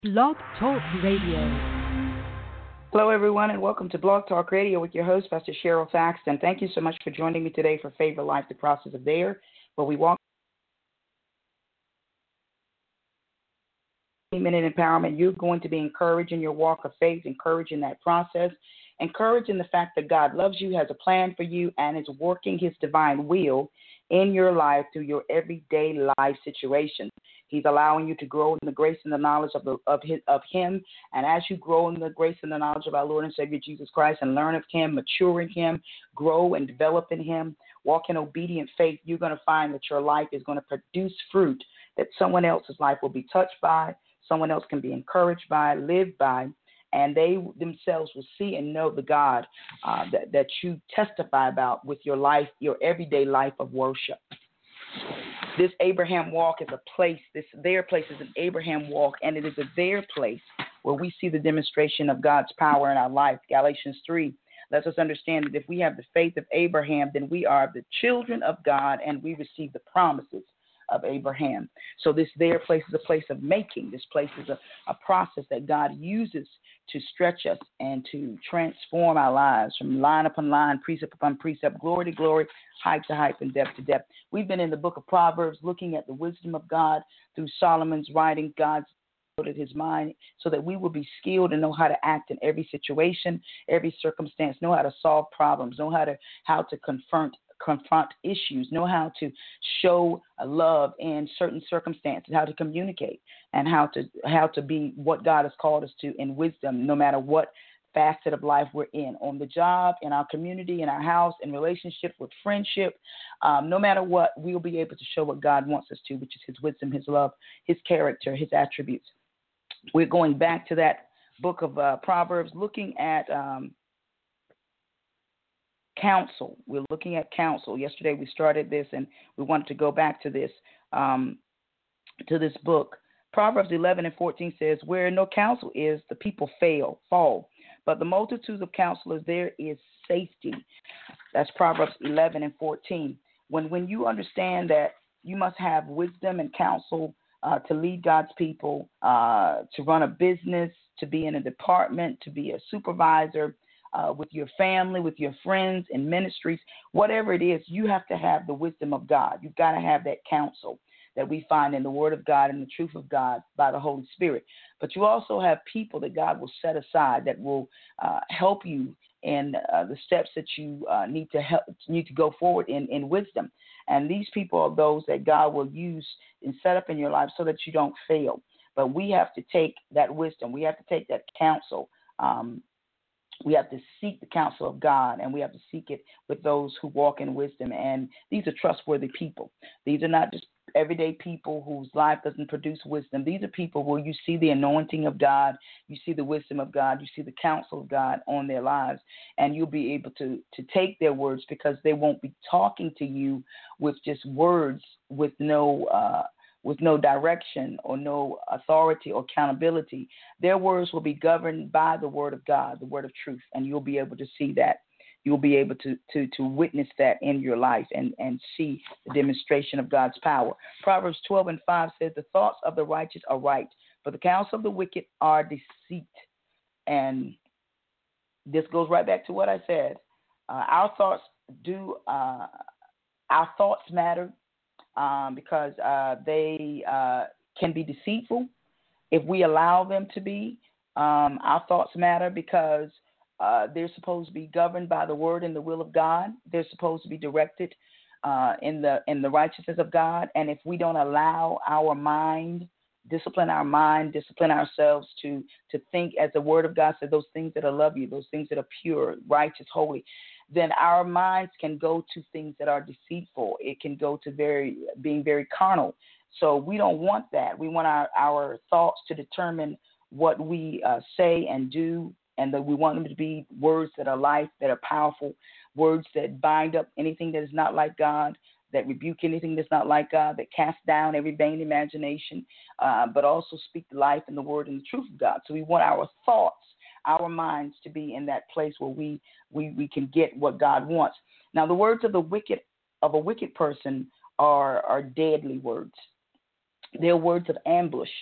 Blog Talk Radio. Hello, everyone, and welcome to Blog Talk Radio with your host, Pastor Cheryl Thaxton. Thank you so much for joining me today for Favor Life, the Process of There, where we walk 15-minute empowerment. You're going to be encouraged in your walk of faith, encouraged in that process, encouraged in the fact that God loves you, has a plan for you, and is working His divine will in your life through your everyday life situations. He's allowing you to grow in the grace and the knowledge of Him. And as you grow in the grace and the knowledge of our Lord and Savior Jesus Christ and learn of Him, mature in Him, grow and develop in Him, walk in obedient faith, you're going to find that your life is going to produce fruit that someone else's life will be touched by, someone else can be encouraged by, live by, and they themselves will see and know the God that you testify about with your life, your everyday life of worship. This Abraham walk is a place, their place is an Abraham walk, and it is a their place where we see the demonstration of God's power in our life. Galatians 3 lets us understand that if we have the faith of Abraham, then we are the children of God and we receive the promises of Abraham. So this their place is a place of making. This place is a process that God uses to stretch us and to transform our lives from line upon line, precept upon precept, glory to glory, height to height, and depth to depth. We've been in the book of Proverbs looking at the wisdom of God through Solomon's writing. God's his mind so that we will be skilled and know how to act in every situation, every circumstance, know how to solve problems, know how to confront issues, know how to show love in certain circumstances, how to communicate, and how to be what God has called us to in wisdom, no matter what facet of life we're in, on the job, in our community, in our house, in relationship, with friendship. No matter what, we'll be able to show what God wants us to, which is His wisdom, His love, His character, His attributes. We're going back to that book of Proverbs, looking at counsel. We're looking at counsel. Yesterday we started this, and we wanted to go back to this book. Proverbs 11:14 says, "Where no counsel is, the people fall. But the multitudes of counselors, there is safety." That's Proverbs 11:14. When you understand that you must have wisdom and counsel to lead God's people, to run a business, to be in a department, to be a supervisor, with your family, with your friends in ministries, whatever it is, you have to have the wisdom of God. You've got to have that counsel that we find in the Word of God and the truth of God by the Holy Spirit. But you also have people that God will set aside that will help you in the steps that you need to go forward in wisdom. And these people are those that God will use and set up in your life so that you don't fail. But we have to take that wisdom. We have to take that counsel. We have to seek the counsel of God, and we have to seek it with those who walk in wisdom. And these are trustworthy people. These are not just everyday people whose life doesn't produce wisdom. These are people where you see the anointing of God, you see the wisdom of God, you see the counsel of God on their lives, and you'll be able to take their words, because they won't be talking to you with just words with no direction or no authority or accountability. Their words will be governed by the Word of God, the Word of truth, and you'll be able to see that. You'll be able to witness that in your life and see the demonstration of God's power. Proverbs 12:5 says, "The thoughts of the righteous are right, but the counsel of the wicked are deceit." And this goes right back to what I said. Our thoughts matter. Because they can be deceitful if we allow them to be. Our thoughts matter because they're supposed to be governed by the word and the will of God. They're supposed to be directed in the righteousness of God. And if we don't allow our mind, discipline ourselves to think as the word of God said, those things that are lovely, those things that are pure, righteous, holy, then our minds can go to things that are deceitful. It can go to being very carnal. So we don't want that. We want our thoughts to determine what we say and do, and that we want them to be words that are life, that are powerful, words that bind up anything that is not like God, that rebuke anything that's not like God, that cast down every vain imagination, but also speak the life and the word and the truth of God. So we want our thoughts, our minds to be in that place where we can get what God wants. Now, the words of a wicked person are deadly words. They're words of ambush.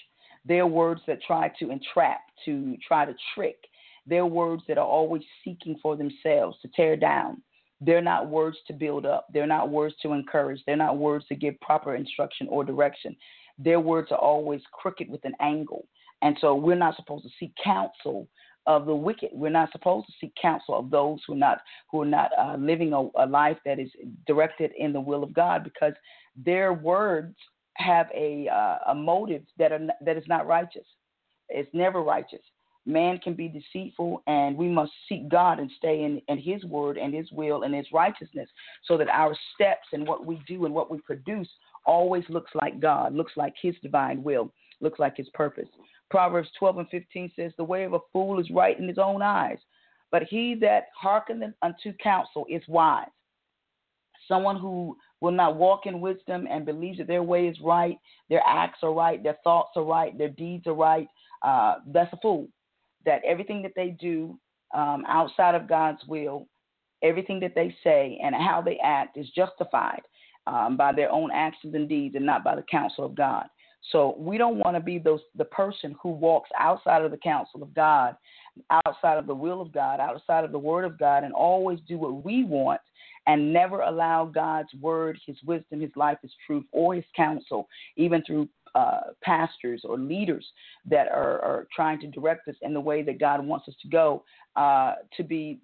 They're words that try to entrap, to try to trick. They're words that are always seeking for themselves, to tear down. They're not words to build up. They're not words to encourage. They're not words to give proper instruction or direction. Their words are always crooked with an angle. And so we're not supposed to seek counsel of the wicked. We're not supposed to seek counsel of those who are not living a life that is directed in the will of God, because their words have a motive that is not righteous. It's never righteous. Man can be deceitful, and we must seek God and stay in His word and His will and His righteousness, so that our steps and what we do and what we produce always looks like God, looks like His divine will, looks like His purpose. Proverbs 12:15 says, "The way of a fool is right in his own eyes, but he that hearkeneth unto counsel is wise." Someone who will not walk in wisdom and believes that their way is right, their acts are right, their thoughts are right, their deeds are right, that's a fool. That everything that they do outside of God's will, everything that they say and how they act is justified by their own actions and deeds and not by the counsel of God. So we don't want to be the person who walks outside of the counsel of God, outside of the will of God, outside of the word of God, and always do what we want and never allow God's word, His wisdom, His life, His truth, or His counsel, even through pastors or leaders that are trying to direct us in the way that God wants us to go, to be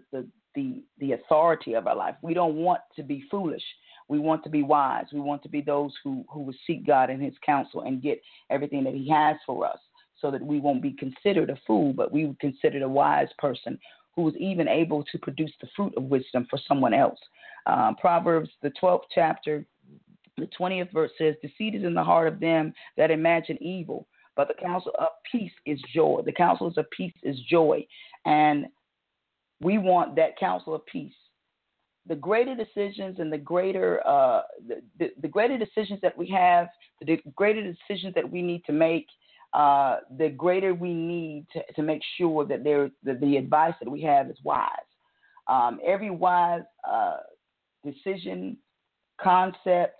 the authority of our life. We don't want to be foolish. We want to be wise. We want to be those who will seek God and His counsel and get everything that He has for us, so that we won't be considered a fool, but we would consider a wise person who is even able to produce the fruit of wisdom for someone else. Proverbs, the 12th chapter, the 20th verse says, "Deceit is in the heart of them that imagine evil, but the counsel of peace is joy." The counsel of peace is joy, and we want that counsel of peace. The greater decisions and the greater decisions that we have, the greater decisions that we need to make, the greater we need to make sure that the advice that we have is wise. Every wise decision, concept,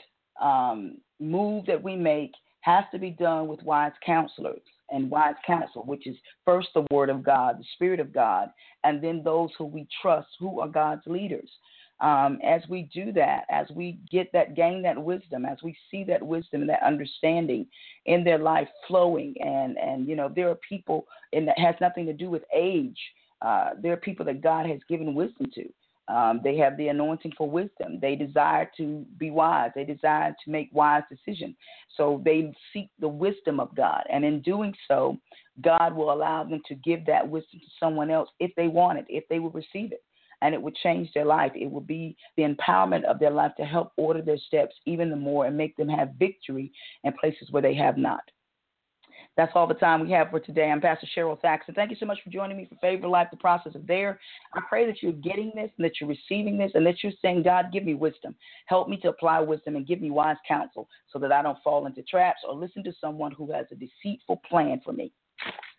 move that we make has to be done with wise counselors and wise counsel, which is first the word of God, the Spirit of God, and then those who we trust, who are God's leaders. As we do that, as we gain that wisdom, as we see that wisdom and that understanding in their life flowing, and there are people, and that has nothing to do with age. There are people that God has given wisdom to. They have the anointing for wisdom. They desire to be wise. They desire to make wise decisions. So they seek the wisdom of God. And in doing so, God will allow them to give that wisdom to someone else if they want it, if they will receive it. And it would change their life. It would be the empowerment of their life to help order their steps even the more and make them have victory in places where they have not. That's all the time we have for today. I'm Pastor Cheryl Thaxton. Thank you so much for joining me for Favor Life, the process of there. I pray that you're getting this and that you're receiving this and that you're saying, God, give me wisdom. Help me to apply wisdom and give me wise counsel so that I don't fall into traps or listen to someone who has a deceitful plan for me.